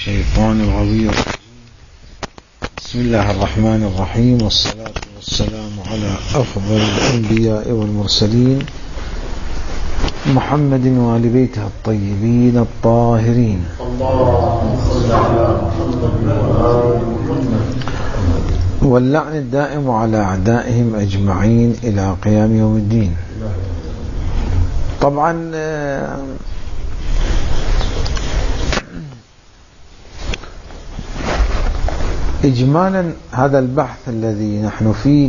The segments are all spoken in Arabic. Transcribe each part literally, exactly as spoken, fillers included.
الشيطان الغوي الرجيم. بسم الله الرحمن الرحيم، والصلاة والسلام على أفضل الأنبياء والمرسلين محمد وآل بيته الطيبين الطاهرين. واللعن الدائم على أعدائهم أجمعين إلى قيام يوم الدين. طبعا إجمالا هذا البحث الذي نحن فيه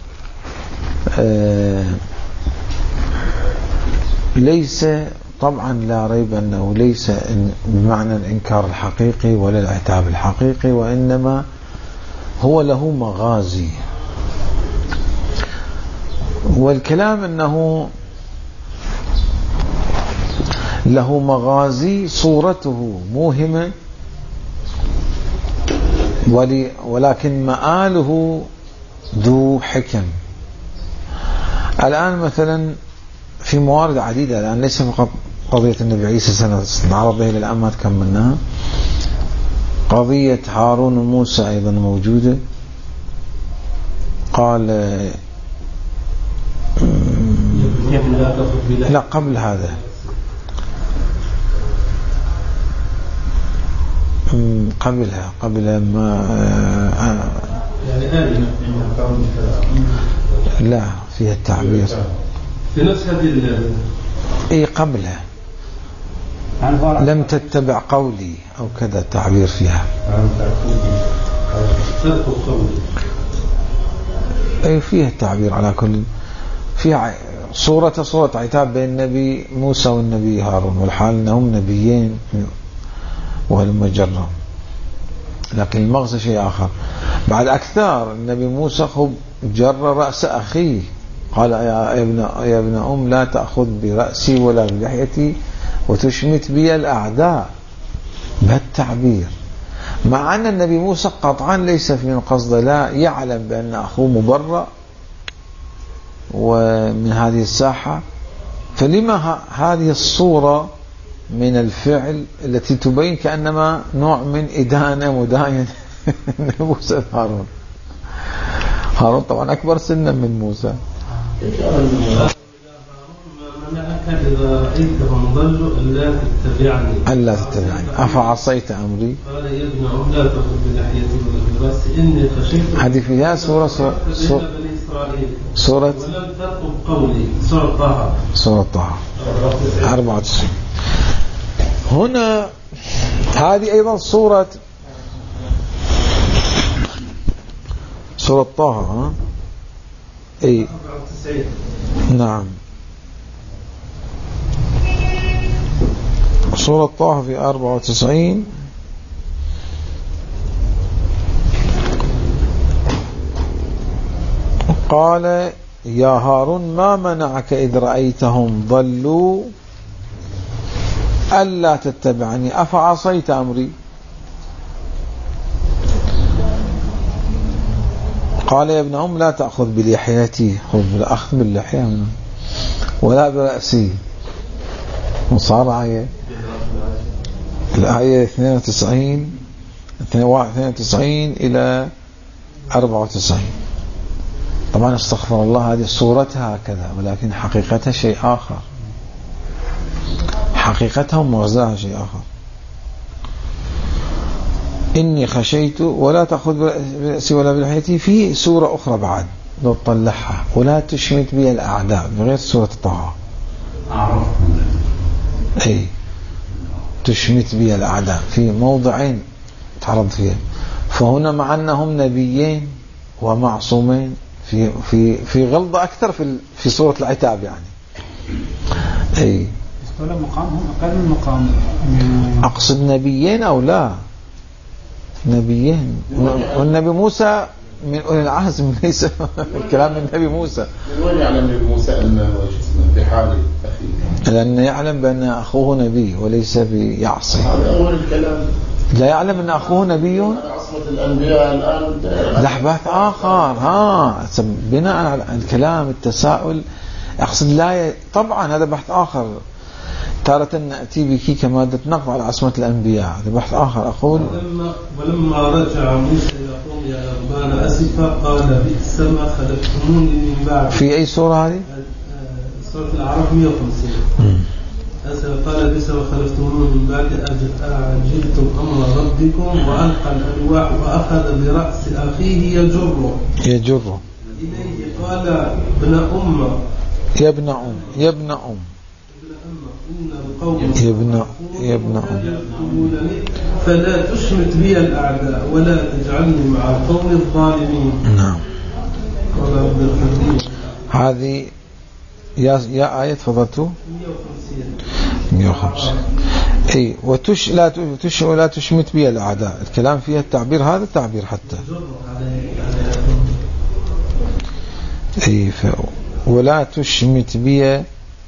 ليس طبعا لا ريب أنه ليس بمعنى الإنكار الحقيقي ولا العتاب الحقيقي، وإنما هو له مغازي. والكلام أنه له مغازي صورته موهمة، ولكن مآله ذو حكم. الآن مثلا في موارد عديدة، الآن ليس فقط قضية النبي عيسى سنتعرض لها الآن ما تكملناها، قضية هارون وموسى أيضا موجودة. قال لا قبل هذا قبلها قبل ما يعني لا فيها التعبير في نفس هذه اي قبلها لم تتبع قولي او كذا التعبير فيها اي فيها التعبير. على كل فيها صورة صورة عتاب بين النبي موسى والنبي هارون، والحال انهم نبيين وهلم جرا، لكن المغزى شيء آخر. بعد أكثر النبي موسى خب جر رأس أخيه، قال يا ابن, يا ابن أم لا تأخذ برأسي ولا بلحيتي وتشمت بي الأعداء، بهالتعبير. مع أن النبي موسى قطعا ليس من قصد، لا يعلم بأن أخوه مبرأ ومن هذه الساحة، فلما هذه الصورة من الفعل التي تبين كأنما نوع من إدانة مداين موسى هارون. هارون طبعا أكبر سنا من موسى. ألا تتبعني أفعصيت أمري. قال يا ابن عم لا تأخذ بلحيتي ولا برأسي إني خشيت. هذه فيها سورة سورة سورة ولم ترقب قولي سورة طه سورة طه أربعة وتسعين. هنا هذه أيضا سورة سورة طه. أي نعم، سورة طه في أربعة وتسعين. قال يا هارون ما منعك إذ رأيتهم ضلوا ألا تتبعني أفعصيت أمري. قال يا ابن أم لا تأخذ بلحيتي، خذ بالأخذ باللحية ولا برأسي. مصارعة آية الآية اثنين وتسعين اثنين وتسعين إلى أربعة وتسعين. طبعا استغفر الله، هذه صورتها هكذا، ولكن حقيقتها شيء آخر، حقيقتها ومغزاها شيء آخر. إني خشيت ولا تأخذ برأسي ولا بلحيتي. في سورة أخرى بعد لو تطلعها، ولا تشمت بي الأعداء، بغير سورة طه. أي تشمت بي الأعداء في موضعين تعرض فيها. فهنا مع أنهم نبيين ومعصومين في في في غلظة أكثر في في سورة العتاب يعني. أي ولا مقامهم أقل من مقام. أقصد نبيين أو لا نبيين، والنبي موسى من أولي العزم، ليس الكلام من النبي موسى. من وين يعلم النبي موسى أنه في حال أخيه؟ لأنه يعلم بأن أخوه نبي وليس بيعصي. هذا أول الكلام. لا يعلم أن أخوه نبي. عصمة الأنبياء الآن لحبات آخر. ها بناء على الكلام التساؤل أقصد لا ي... طبعا هذا بحث آخر. تارة نأتي بك كمادة نقض على عصمة الأنبياء. هذا بحث آخر. أقول ولما, ولما رجع موسى إلى قومه يا غضبان أسفا قال بئس ما خلفتموني من بعد. في أي سورة هذه؟ سورة الأعراف مئة وخمسين. أسفا قال بئس ما خلفتموني من بعد أعجلتم أمر ربكم وألقى الألواح وأخذ برأس أخيه يجره يجره إليه قال ابن أم يا ابن أم يا ابن أم يا ابن يا ابن أم فلا تشمت بي الأعداء ولا تجعلني مع القوم الظالمين. نعم. هذه يا يا آية تفضلتوا مئة وخمسين. اي وتش لا تش ولا تشمت بي الأعداء. الكلام فيها التعبير هذا التعبير حتى اي ف ولا تشمت بي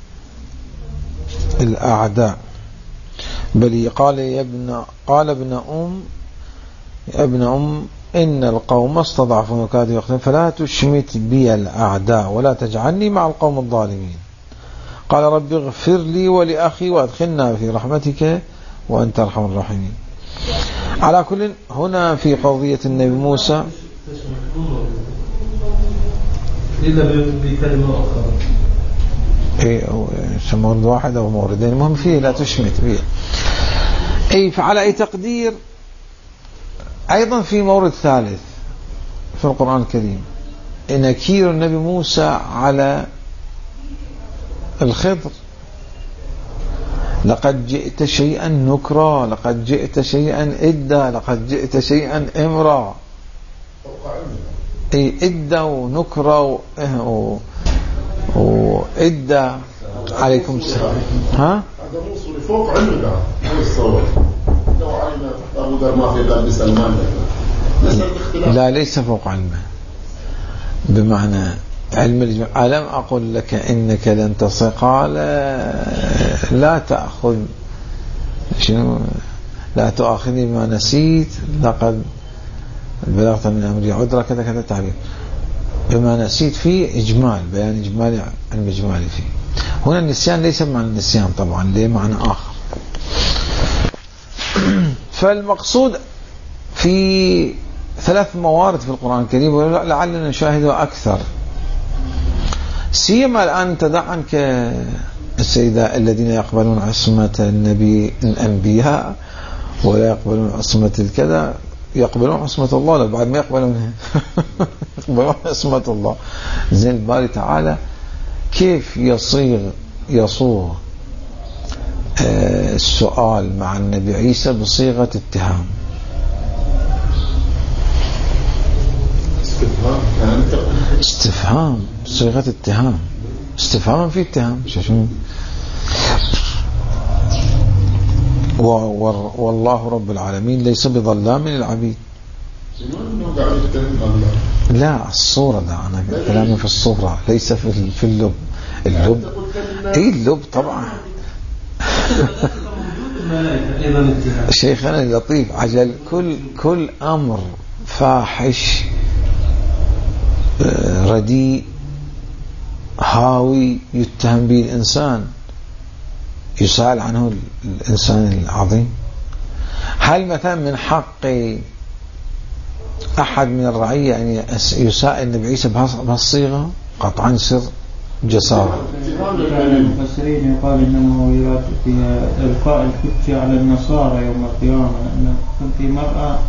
الأعداء بل قال يا ابن قال ابن أم يا ابن أم إن القوم استضعفون وكادوا يقتلون فلا تشمت بي الأعداء ولا تجعلني مع القوم الظالمين. قال رب اغفر لي ولأخي وادخلنا في رحمتك وأنت أرحم الراحمين. على كل هنا في قضية النبي موسى إلا بكلمة أخرى اي مورد واحد او موردين المهم فيه لا تشمت فيه. اي فعلى اي تقدير ايضا في مورد ثالث في القرآن الكريم نكير النبي موسى على الخضر لقد جئت شيئا نكرا لقد جئت شيئا إدا لقد جئت شيئا إمرا. اي إدا ونكرا و... وإدى عليكم السلام. ها هذا موصول فوق علمنا هذا الصور لو علم أبو ذر ما في قلب سلمان لا ليس فوق علمه بمعنى علم الجمع. ألم أقل لك إنك لن تصل قال لا تأخذ شنو لا تؤاخذني بما نسيت لقد بلغت من أمري عذرا كذا كذا تعبير بما نسيت فيه إجمال بيان إجمالي علم إجمالي فيه. هنا النسيان ليس معنى النسيان طبعا ليه معنى آخر. فالمقصود في ثلاث موارد في القرآن الكريم ولعلنا نشاهدها أكثر سيما الآن تدع عنك السيدة الذين يقبلون عصمة النبي الأنبياء ولا يقبلون عصمة الكذا يقبلون عصمة الله لا بعد ما يقبلون يقبلون عصمة الله. زين الباري تعالى كيف يصيغ يصوغ آه السؤال مع النبي عيسى بصيغة اتهام استفهام صيغة اتهام استفهاما في اتهام شو والله رب العالمين ليس بظلام للعبيد. لا الصورة ده أنا كلامي في الصورة ليس في في اللب اللب اي اللب طبعا. شيخنا اللطيف عجل كل كل أمر فاحش رديء هاوي يتهم به الإنسان يسأل عنه الإنسان العظيم. هل مثلا من حق أحد من الرعية أن يسأل النبي عيسى بهالصيغة؟ قطعا يصير جسارة. المفسرين يقال إنه يراد في إلقاء الحجة على النصارى يوم القيامة أن كنت مرأة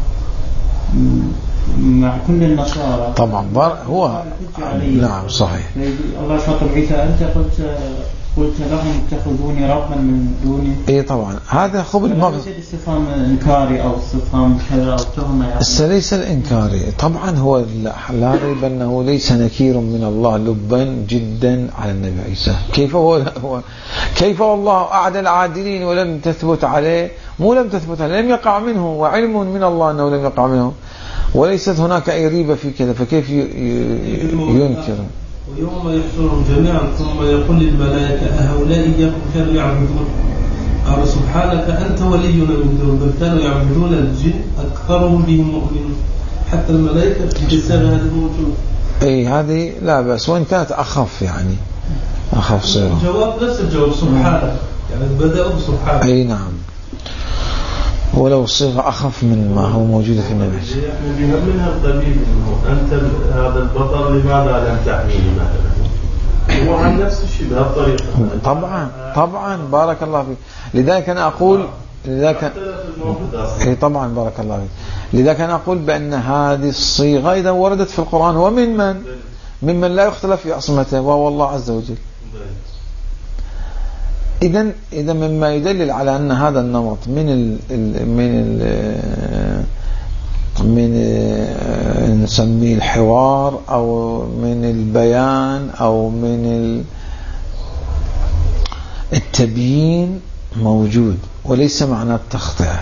مع كل النصارى طبعا هو نعم صحيح. الله شاطر عيسى أنت قلت قلت لهم اتخذوني ربا من دوني. اي طبعا هذا خبر المغز استفهام انكاري او استفهام كذا او تهمه يعني. ليس الانكاري طبعا هو لا ريب انه ليس نكير من الله لبا جدا على النبي عيسى. كيف هو, هو كيف الله اعد العادلين ولم تثبت عليه مو لم تثبت عليه لم يقع منه وعلم من الله انه لم يقع منه وليست هناك اي ريبه في كذا فكيف ينكر. ويوم يحشرهم جميعا ثم يقول للملائكة أهؤلاء إياكم كانوا يعبدون قال سبحانك أنت ولينا من دون بل كانوا يعبدون الجن أكثرهم بهم مؤمنون حتى الملائكة بسبب هذا الموجود. أي هذه لا بأس وإن كانت أخف يعني أخف صيغة. الجواب نفس الجواب سبحانك يعني بدأوا بسبحانه. أي نعم، ولو صيغة أخف من ما هو موجود في النبي. احنا منها القبيل انه انت هذا البطل لماذا لم تحميه مثلا؟ هو عن نفس الشيء بهالطريقة. طبعا طبعا بارك الله فيك. لذلك أنا أقول لذلك اي طبعا بارك الله فيك. لذلك أنا أقول بأن هذه الصيغة إذا وردت في القرآن ومن من ممن لا يختلف في عصمته وهو الله عز وجل. إذا إذا مما يدلل على أن هذا النمط من ال من ال من نسميه الحوار أو من البيان أو من التبيين موجود، وليس معنى التخطئة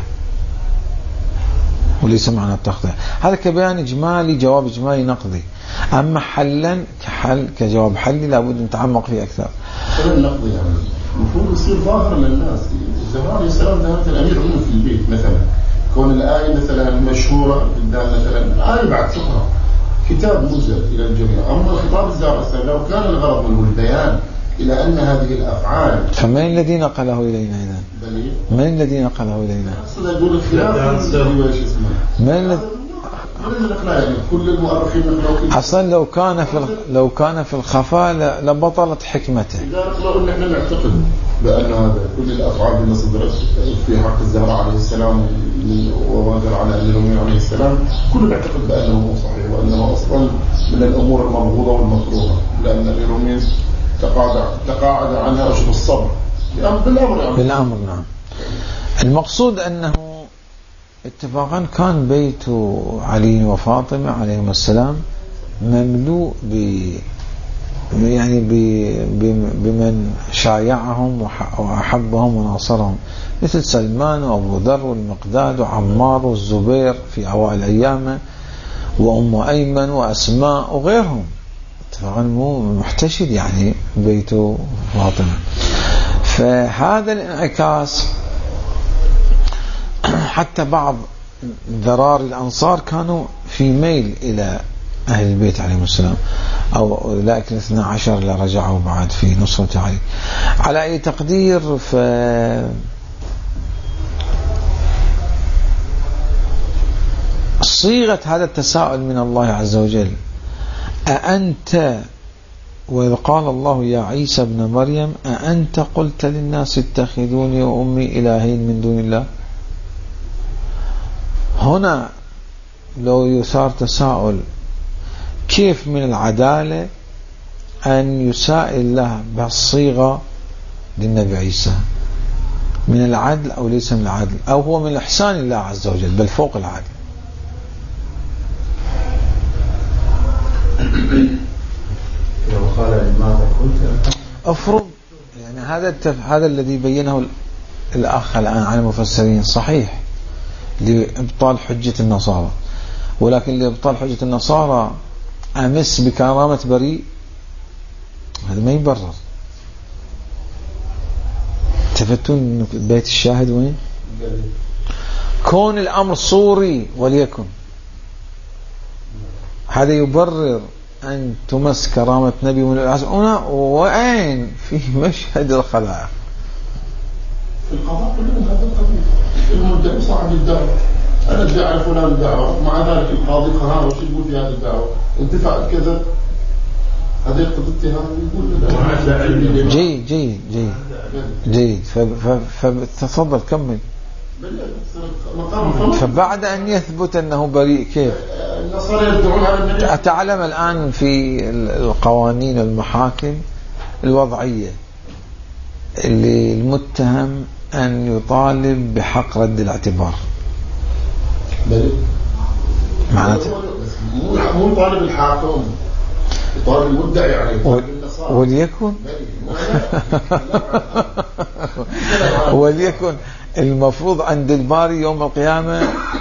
وليس معنى التخطئة. هذا كبيان إجمالي، جواب إجمالي نقضي. أما حلا كحل كجواب حلي لابد نتعمق فيه أكثر. النقضي يعني المفروض يصير ظاهر للناس. زمان عليه السلام ذهبت الأمير عمر في البيت مثلا، كون الآية مثلا مشهورة قدام مثلا آية بعد شهرة كتاب نزل إلى الجميع. أما الخطاب الزارع لو كان الغرض منه البيان إلى أن هذه الأفعال، فمن الذي نقله إلينا إذن؟ من الذي نقله إلينا؟ أصلا يقول الخلاف وإيش اسمه؟ من الذي يعني كل المؤرخين نقلوا أصلا لو كان في لو كان في الخفاء لبطلت حكمته. إذا نقلوا إن إحنا نعتقد بأن هذا كل الأفعال اللي صدرت في حق الزهراء عليه السلام وما جرى على أمير المؤمنين عليه السلام كل نعتقد بأنه صحيح وأنه أصلا من الأمور المرغوبة والمكروهة، لأن أمير المؤمنين تقاعد تقاعد عنها أجر الصبر بالأمر يعني. بالأمر نعم. المقصود أنه اتفاقا كان بيت علي وفاطمة عليهم السلام مملوء ب يعني ب بمن شايعهم وأحبهم وناصرهم، مثل سلمان وأبو ذر والمقداد وعمار والزبير في أوائل أيامه وأم أيمن وأسماء وغيرهم. اتفاقا محتشد يعني بيت فاطمة. فهذا الانعكاس حتى بعض ذرار الأنصار كانوا في ميل إلى أهل البيت عليهم السلام، أو أولئك الاثنى عشر اللي رجعوا بعد في نصرة علي. على أي تقدير ف صيغة هذا التساؤل من الله عز وجل أأنت، وإذ قال الله يا عيسى ابن مريم أأنت قلت للناس اتخذوني وأمي إلهين من دون الله. هنا لو يثار تساؤل كيف من العدالة أن يسائل الله بالصيغة للنبي عيسى؟ من العدل أو ليس من العدل؟ أو هو من إحسان الله عز وجل بل فوق العدل؟ لو قال لماذا قلت أفرض يعني هذا التف... هذا الذي بينه الأخ الآن عن المفسرين صحيح لإبطال حجة النصارى، ولكن لإبطال حجة النصارى أمس بكرامة بريء، هذا ما يبرر. تفتون بيت الشاهد وين؟ كون الأمر صوري وليكن، هذا يبرر أن تمس كرامة نبي من العزمنا وأين في مشهد الخلائق؟ القضاء كلهم هذا القضية. المدعي صاحب الدعوة، أنا ادعي فلان الدعوة، مع ذلك القاضي قرار وش يقول في هذه الدعوة؟ أنت فعلت كذا، هذه قضيتي هذا يقول جيد جيد جيد جيد. فتفضل كمل. فبعد أن يثبت أنه بريء كيف؟ أتعلم الآن في القوانين المحاكم الوضعية اللي المتهم أن يطالب بحق رد الاعتبار معناته مو طالب الحاكم، طالب المدعي عليه وليكن وليكن المفروض عند الباري يوم القيامة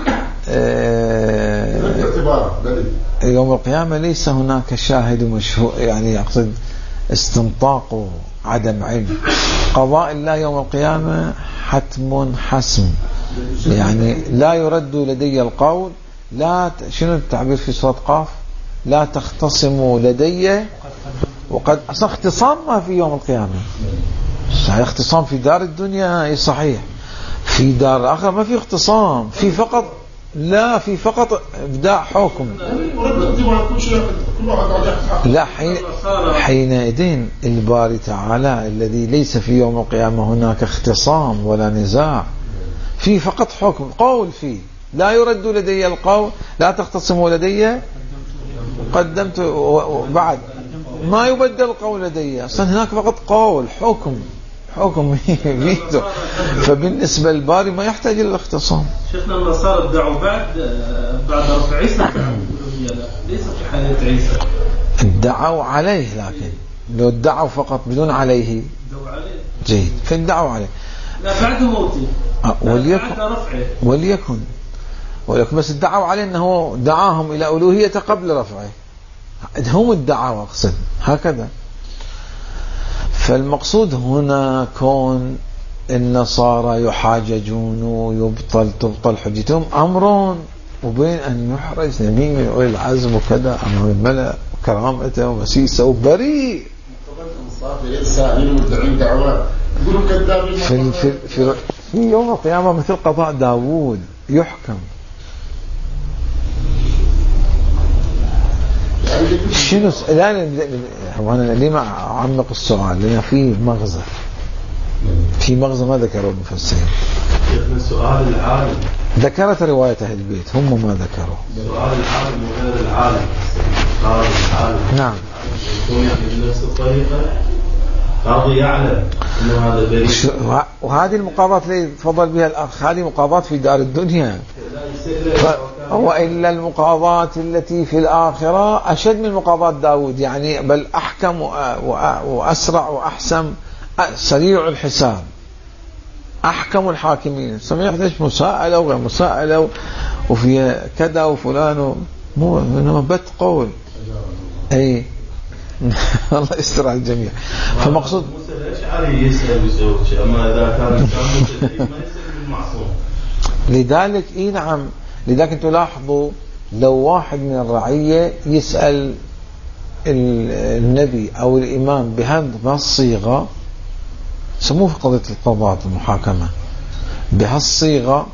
يوم القيامة ليس هناك شاهد مشهود، يعني أقصد استنطاق عدم علم. قضاء الله يوم القيامة حتم حسم، يعني لا يرد لدي القول، لا شنو التعبير في سورة قاف؟ لا تختصموا لدي وقد أصلا اختصام ما في يوم القيامة. اختصام في دار الدنيا اي صحيح، في دار الآخرة ما في اختصام، في فقط لا في فقط ابداع حكم. لا حين حينئذ الباري تعالى الذي ليس في يوم القيامة هناك اختصام ولا نزاع، في فقط حكم قول فيه، لا يرد لدي القول، لا تختصموا لدي قدمت بعد، ما يبدل القول لدي، اصلا هناك فقط قول حكم حكم فيتو. فبالنسبة للباري ما يحتاج إلى الاختصام. شيخنا النصارى ادعوا بعد بعد رفع عيسى ليس في حياة عيسى، ادعوا عليه، لكن لو ادعوا فقط بدون عليه جيد، فادعوا عليه لا بعد موته وليكن بعد رفعه وليكن ولكن بس ادعوا عليه أنه دعاهم إلى ألوهيته قبل رفعه، هم ادعوا أقصد هكذا. فالمقصود هنا كون النصارى يحاججون ويبطل تبطل حجتهم أمر، وبين أن يحرج نبي من أولي العزم وكذا أمام الملأ وكرامته ومسيسه وبريء في, في, في, في يوم القيامة مثل قضاء داود يحكم. شنو لا وانا ليه ما اعمق السؤال، لان في مغزى في مغزى ما ذكروا المفسرين. من سؤال العالم ذكرت رواية أهل البيت، هم ما ذكروا سؤال العالم وغير العالم. سؤال العالم نعم يكون بنفس الطريقة، قاضي يعلم انه هذا بريء، وهذه المقاضاة اللي تفضل بها الأخ هذه مقاضاة في دار الدنيا، وإلا المقاضاة التي في الآخرة أشد من مقاضاة داود، يعني بل أحكم وأسرع وأحسن، سريع الحساب، أحكم الحاكمين. سمعت إيش مساءلة وغير مساءلة وفي كذا وفلان، مو إنما بت قول أي الله يستر على الجميع. فمقصود موسى الأشعري يسأل بزوج، أما إذا كان موسى ما يسأل بالمعصوم. لذلك إيه نعم، لذلك أنتم لاحظوا لو واحد من الرعية يسأل النبي أو الإمام بهذه الصيغة، سموه في قضية القضاء المحاكمة بهالصيغة،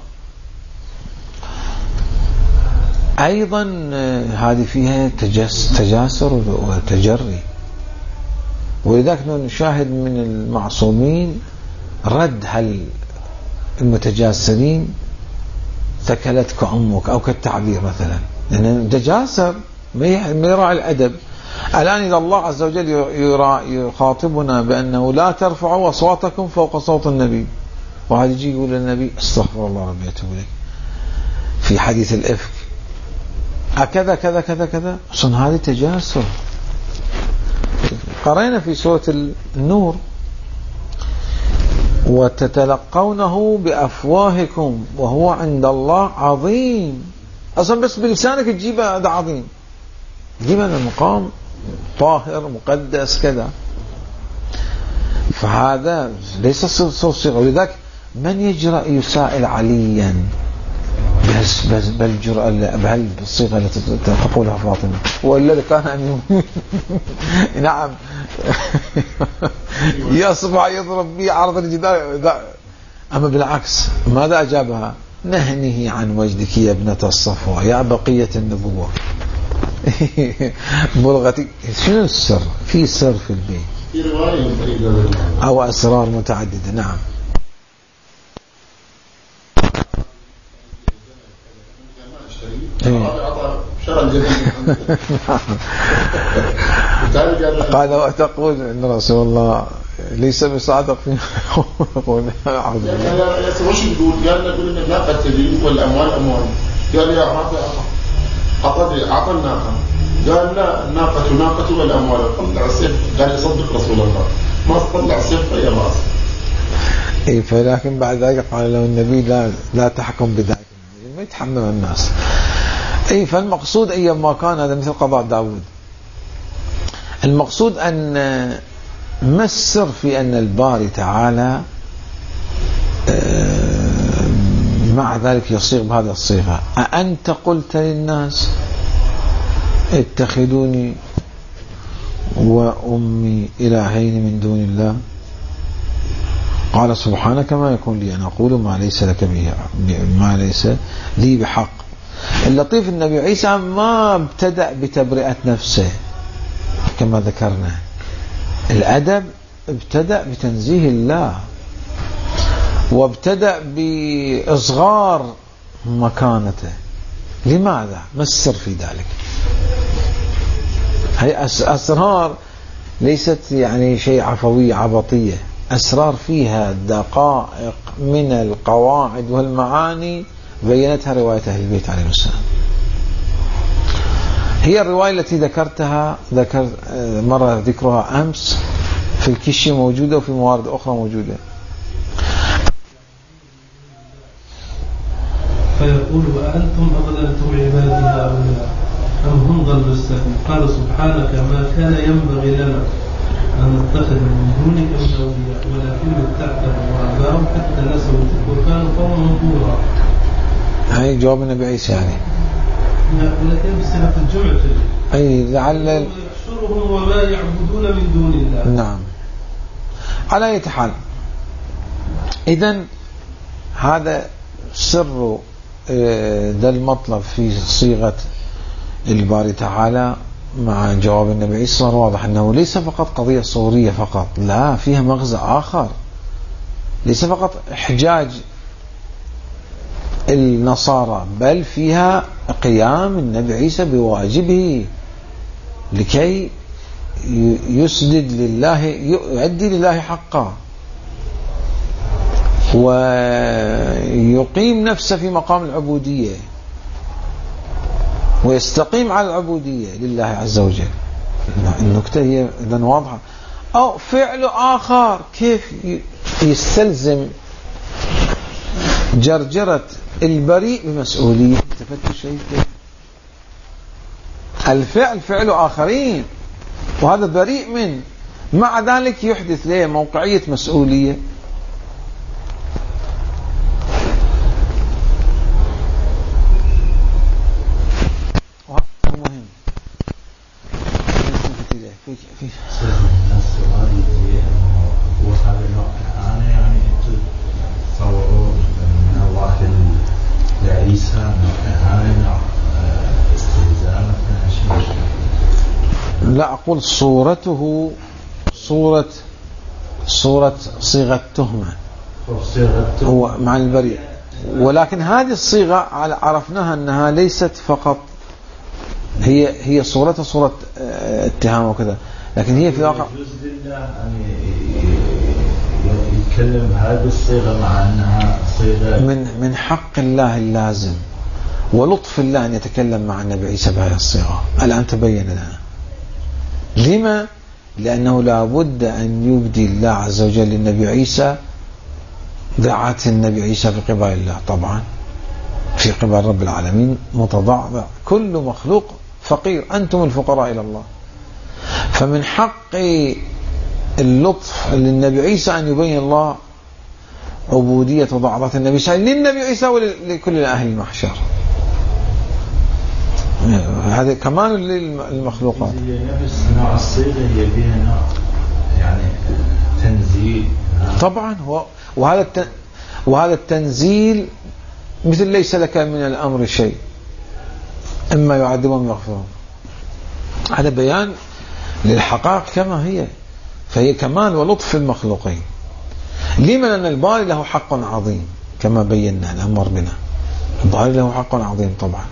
أيضا هذه فيها تجاسر وتجري. ولذلك نشاهد من المعصومين رد هل المتجاسرين ثكلتك أمك أو كالتعبير مثلا، لأن تجاسر ما يراعي الأدب. الآن إذا الله عز وجل يخاطبنا بأنه لا ترفعوا أصواتكم فوق صوت النبي، وهذا يجي يقول للنبي استغفر الله ربي أتوب إليك في حديث الإفك أكذا كذا كذا كذا، أصلا هذه تجاسر. قرأنا في سورة النور وتتلقونه بأفواهكم وهو عند الله عظيم، أصلا بس بلسانك تجيب هذا عظيم، تجيب هذا المقام طاهر مقدس كذا، فهذا ليس صيغة. ولذلك من يجرأ يسائل عليا بس بس بالجرأة بهل بالصيغة التي تقولها فاطمة، وإلا كان أن نعم يصبح يضرب بي عرض الجدار. أما بالعكس ماذا أجابها؟ نهنه عن وجدك يا ابنة الصفوة يا بقية النبوة. بلغتي شنو السر؟ في سر في البيت أو أسرار متعددة. نعم قال وتقول ان رسول الله ليس بصادق في يقول اعوذ بالله يا سوي شو يقول؟ قال له قول ان الناقه تبي والاموال اموال، قال يا اعطى اعطى اعطى الناقه، قال لا الناقه ناقه والاموال، طلع السيف، قال يصدق رسول الله، ما طلع السيف فهي راس. اي فلكن بعد ذلك قال له النبي لا لا تحكم بذلك، ما يتحمل الناس. اي فالمقصود ايما كان هذا مثل قضاء داود. المقصود ان ما السر في ان الباري تعالى مع ذلك يصيغ بهذه الصيغة؟ أأنت قلت للناس اتخذوني وأمي إلهين من دون الله؟ قال سبحانك ما يكون لي أن أقول ما ليس لك به ما ليس لي بحق. اللطيف النبي عيسى ما ابتدأ بتبرئة نفسه كما ذكرنا، الأدب ابتدأ بتنزيه الله، وابتدأ بإصغار مكانته. لماذا؟ ما السر في ذلك؟ هي أسرار ليست يعني شيء عفوي عبطية، أسرار فيها دقائق من القواعد والمعاني بينتها رواية أهل البيت عليهم السلام. هي الرواية التي ذكرتها ذكر مرة ذكرها أمس في الكشي موجودة وفي موارد أخرى موجودة. فيقول وأنتم أضللتم عبادي هؤلاء أم هم ضلوا السبيل؟ قال سبحانك ما كان ينبغي لنا أن نتخذ من دونك من أولياء ولكن اتخذوا وأباهم حتى نسوا الذكر وكانوا قوما بورا. هاي جواب النبي عيسى يعني. ولكن بصيغة الجمع أي لعل يحشرهم وما يعبدون من دون الله. نعم. على أي حال، إذن هذا سر ذا المطلب في صيغة الباري تعالى مع جواب النبي عيسى. صار واضح أنه ليس فقط قضية صورية فقط، لا، فيها مغزى آخر، ليس فقط إحجاج النصارى، بل فيها قيام النبي عيسى بواجبه لكي يسدد لله، يؤدي لله حقه ويقيم نفسه في مقام العبودية ويستقيم على العبودية لله عز وجل. النكتة هي إذن واضحة. أو فعل آخر كيف يستلزم جرجرة البريء بمسؤولية تفتش شيء. الفعل فعل آخرين وهذا بريء من، مع ذلك يحدث له موقعية مسؤولية. وهذا مهم. في في السؤال يجي وهذا النوع أنا يعني تصوروا من الله لعيسى هذا نوع استهزاء مثلا شيء؟ لا، أقول صورته صورة صورة صيغة تهمة هو مع البريء، ولكن هذه الصيغة عرفناها أنها ليست فقط هي هي صورتها صورة اتهام وكذا، لكن هي في الواقع يجوز لله أن يتكلم هذه الصيغة مع أنها صيغة من من حق الله اللازم ولطف الله أن يتكلم مع النبي عيسى بهذه الصيغة. الآن تبين لنا لما؟ لأنه لا بد أن يبدي الله عز وجل للنبي عيسى ذات النبي عيسى في قبال الله، طبعا في قبال رب العالمين متضعضع، كل مخلوق فقير، أنتم الفقراء إلى الله. فمن حق اللطف للنبي عيسى أن يبين الله عبودية وضعضة النبي عيسى للنبي عيسى ولكل أهل المحشر. هذا كمان للمخلوقات. هي نفس نوع الصيغة هي فيها نوع يعني تنزيل. طبعا هو وهذا التن وهذا التنزيل مثل ليس لك من الأمر شيء إما يعذبهم يغفرهم. هذا بيان للحقائق كما هي، فهي كمان ولطف المخلوقين. لمن أن الباري له حق عظيم كما بينا الأمر بنا، الباري له حق عظيم طبعا.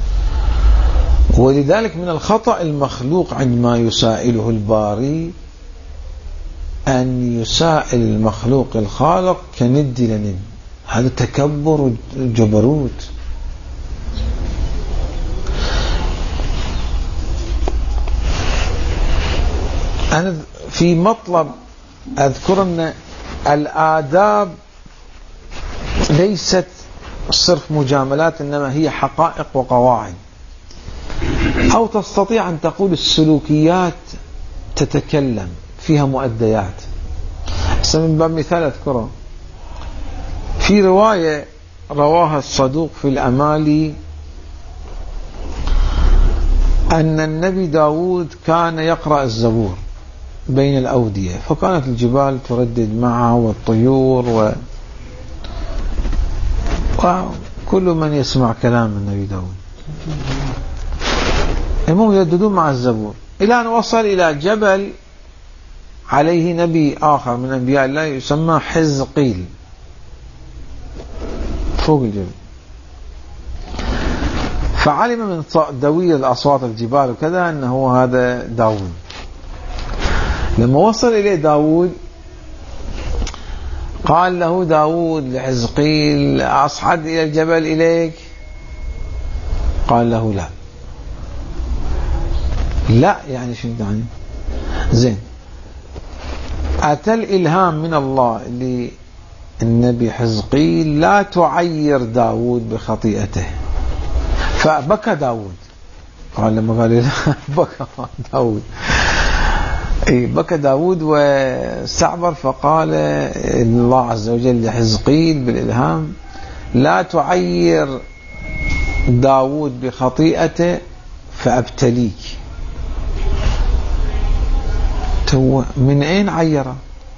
ولذلك من الخطأ المخلوق عندما يسائله الباري أن يسائل المخلوق الخالق كند لند، هذا تكبر الجبروت. أنا في مطلب أذكر أن الآداب ليست صرف مجاملات، إنما هي حقائق وقواعد. أو تستطيع أن تقول السلوكيات تتكلم فيها مؤديات. من باب مثال أذكره في رواية رواها الصدوق في الأمالي أن النبي داود كان يقرأ الزبور بين الأودية، فكانت الجبال تردد معه والطيور و... وكل من يسمع كلام النبي داود. المهم يرددون مع الزبور إلى أن وصل إلى جبل عليه نبي آخر من أنبياء الله يسمى حزقيل فوق الجبل. فعلم من دوي الأصوات الجبال وكذا أنه هذا داود. لما وصل إليه داود قال له داود لحزقيل أصعد إلى الجبل إليك؟ قال له لا. لا يعني شو يعني؟ زين، أتى الإلهام من الله للنبي حزقيل لا تعير داود بخطيئته، فبكى داود. قال لما قال لا بكى داود، اي بكى داود واستعبر، فقال الله عز وجل لحزقيل بالإلهام لا تعير داود بخطيئته فأبتليك. من أين عيره؟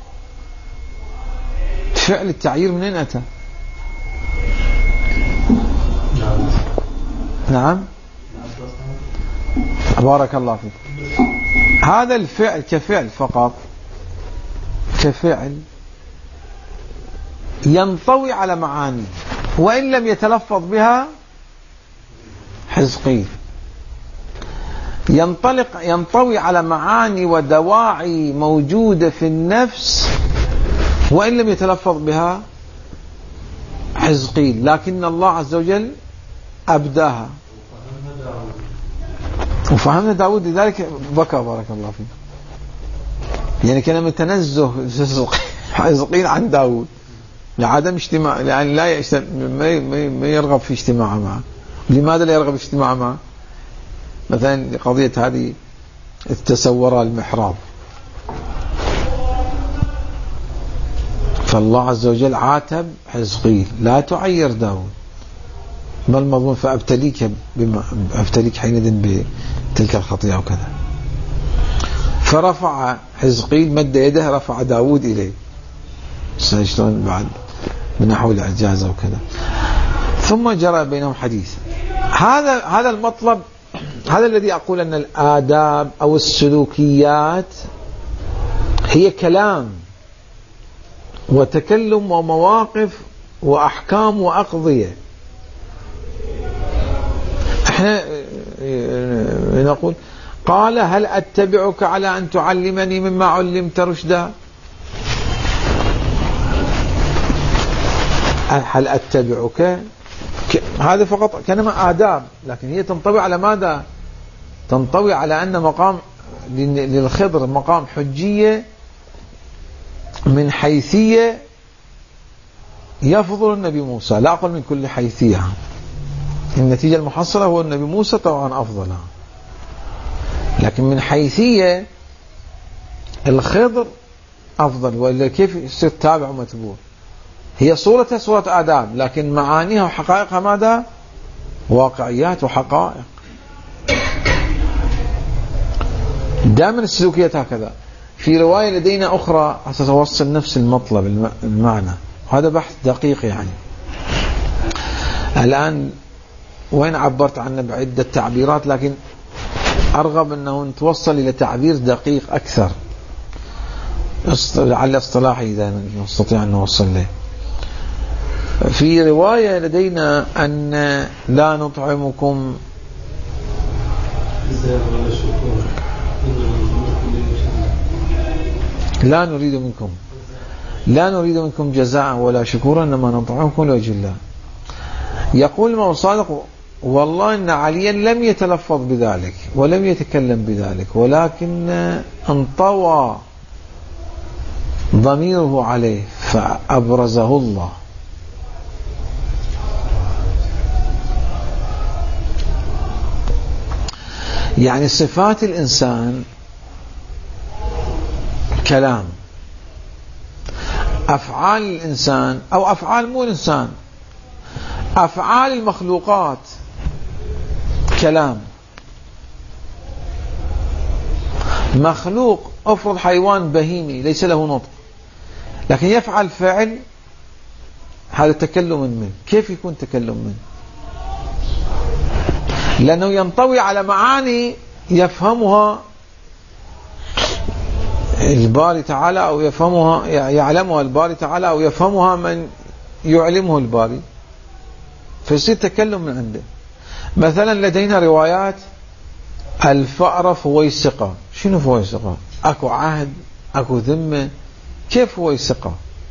فعل التعيير من أين أتى؟ نعم بارك الله فيك. هذا الفعل كفعل فقط، كفعل ينطوي على معاني وإن لم يتلفظ بها حزقيل، ينطلق ينطوي على معاني ودواعي موجودة في النفس وإن لم يتلفظ بها حزقيل، لكن الله عز وجل أبداها وفهمنا داود، لذلك بكى بارك الله فيه. يعني كان متنزه حزقيل عن داود لعدم اجتماع، يعني لا يجتمع ما يرغب في اجتماع معه. لماذا لا يرغب في اجتماع معه؟ مثلا قضية هذه التسورة المحراب، فالله عز وجل عاتب حزقيل لا تعير داود، ما المضمون فأبتليك بما أبتليك حينئذ بتلك الخطيئة وكذا. فرفع حزقيل مد يده رفع داود إليه، سيشتغل بعد من نحو الإعجاز وكذا. ثم جرى بينهم حديث. هذا هذا المطلب، هذا الذي أقول أن الآداب أو السلوكيات هي كلام وتكلم ومواقف وأحكام وأقضية. احنا نقول قال هل أتبعك على أن تعلمني مما علمت رشدا؟ هل أتبعك، هذا فقط كلمة آداب، لكن هي تنطوي على ماذا؟ تنطوي على أن مقام للخضر مقام حجية من حيثية يفضل النبي موسى، لا أقل من كل حيثية. النتيجة المحصلة هو النبي موسى طبعا أفضل، لكن من حيثية الخضر أفضل، وإلا كيف يصير تابع ومتبوع؟ هي صورتها صورة آداب، لكن معانيها وحقائقها ماذا؟ واقعيات وحقائق. دائما السلوكيات هكذا. في رواية لدينا أخرى ستوصل نفس المطلب المعنى، هذا بحث دقيق. يعني الآن وين عبرت عنه بعدة تعبيرات، لكن أرغب أنه نتوصل إلى تعبير دقيق أكثر على اصطلاحي إذا نستطيع أن نوصل له. في رواية لدينا أن لا نطعمكم لا نريد منكم لا نريد منكم جزاء ولا شكورا إنما نطعمكم لوجه الله. يقول الإمام الصادق والله إن عليا لم يتلفظ بذلك ولم يتكلم بذلك، ولكن انطوى ضميره عليه فأبرزه الله. يعني صفات الإنسان كلام، أفعال الإنسان أو أفعال مو الإنسان، أفعال المخلوقات كلام. مخلوق أفرض حيوان بهيمي ليس له نطق لكن يفعل فعل، هذا تكلم منه. كيف يكون تكلم منه؟ لأنه ينطوي على معاني يفهمها الباري تعالى أو يفهمها يعلمها الباري تعالى أو يفهمها من يعلمه الباري، فيصير تكلم من عنده. مثلا لدينا روايات الفأر فويسقة. شنو فويسقة؟ أكو عهد، أكو ذمة، كيف فويسقة؟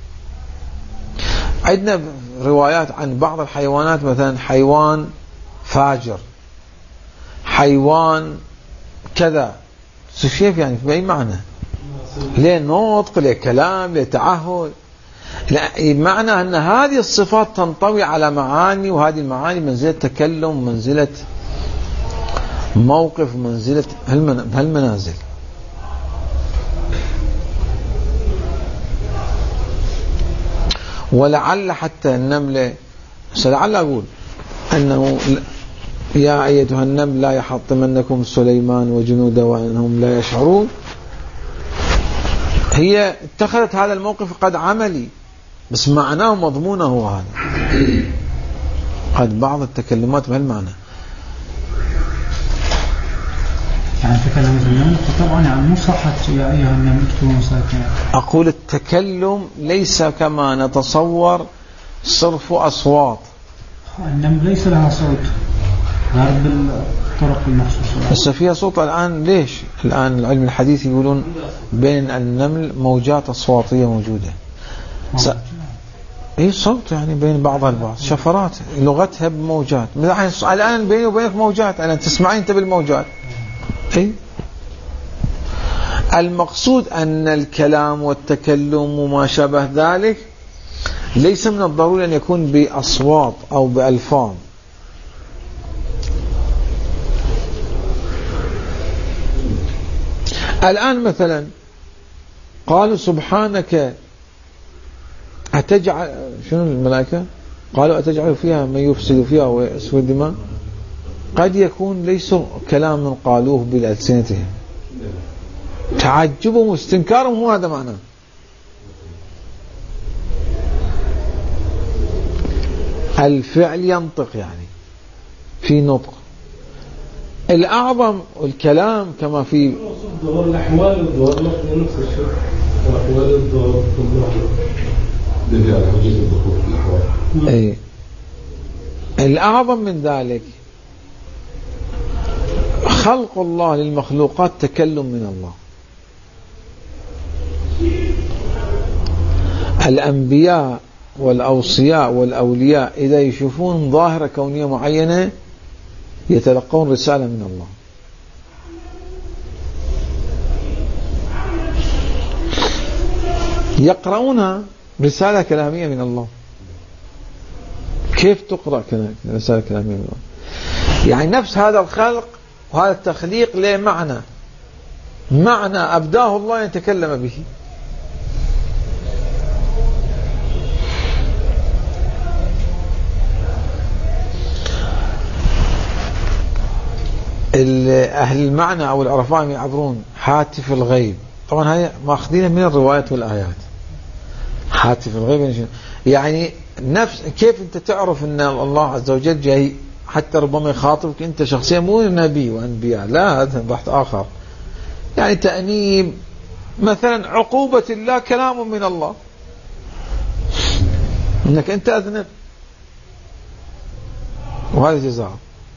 عندنا روايات عن بعض الحيوانات، مثلا حيوان فاجر، حيوان كذا، كيف يعني؟ بأي معنى؟ ليه نطق، ليه كلام، ليه تعهد؟ لا، معنى أن هذه الصفات تنطوي على معاني، وهذه المعاني منزلة تكلم، منزلة موقف، منزلة هالمنازل. ولعل حتى النملة، لعل أقول أنه يا أيتها النمل لا يحطمنكم سليمان وجنوده وأنهم لا يشعرون، هي اتخذت هذا الموقف قد عملي، بس معناه مضمونه هذا، قد بعض التكلمات بهالمعنى. يعني تكلم النمل طبعا يعني مو صحت يا أيها النمل اكتبوا مساكنكم. أقول التكلم ليس كما نتصور صرف أصوات. النمل ليس لها صوت غير بالطرق المخصوصة. بس فيها صوت الآن. ليش؟ الآن العلم الحديث يقولون بين النمل موجات أصواتية موجودة. س... اي صوت يعني بين بعضها البعض، شفرات لغتها بموجات. الآن بيني وبينك موجات، الآن تسمعين انت بالموجات. اي المقصود أن الكلام والتكلم وما شابه ذلك ليس من الضروري أن يكون بأصوات أو بألفاظ. الآن مثلا قالوا سبحانك أتجعل، شنو الملائكة قالوا أتجعل فيها من يفسد فيها ويسفك الدماء، قد يكون ليس كلام قالوه بألسنتهم، تعجبهم واستنكارهم هو هذا معناه. الفعل ينطق يعني في نطق. الأعظم الكلام كما في الأحوال والدور نفس الشيء، الأحوال والدور أي. الأعظم من ذلك خلق الله للمخلوقات تكلم من الله. الأنبياء والأوصياء والأولياء إذا يشوفون ظاهرة كونية معينة يتلقون رسالة من الله. يقرؤونها رسالة كلامية من الله. كيف تقرأ رسالة كلامية من الله؟ يعني نفس هذا الخلق وهذا التخليق له معنى، معنى أبداه الله يتكلم به. أهل المعنى أو العرفان يعبرون هاتف الغيب، طبعا هاي ماخذينها من الروايات والآيات. هاتف الغيب يعني نفس كيف أنت تعرف أن الله عز وجل جاي، حتى ربما يخاطبك أنت شخصيا، مو نبي وأنبياء، لا هذا بحث آخر. يعني تأنيب مثلا عقوبة الله كلام من الله، أنك أنت أذنب وهذا جزاء.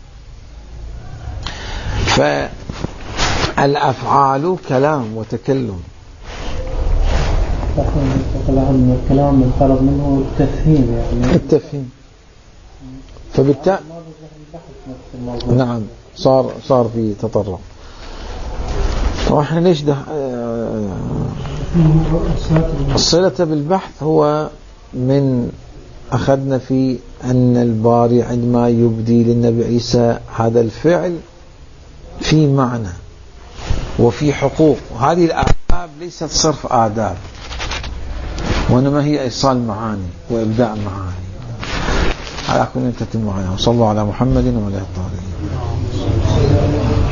فالأفعال كلام وتكلم. الكلام الغرض منه التفهيم، يعني التفهيم. فبالتالي نعم صار صار في تطرق. واحنا ليش ده الصلة بالبحث هو من أخذنا في أن الباري عندما يبدي للنبي عيسى هذا الفعل في معنى وفي حقوق، وهذه الآداب ليست صرف آداب، وإنما هي إيصال معاني وإبداء معاني. على كل تتم معنا. وصلى الله على محمد وعلى آله الطاهرين.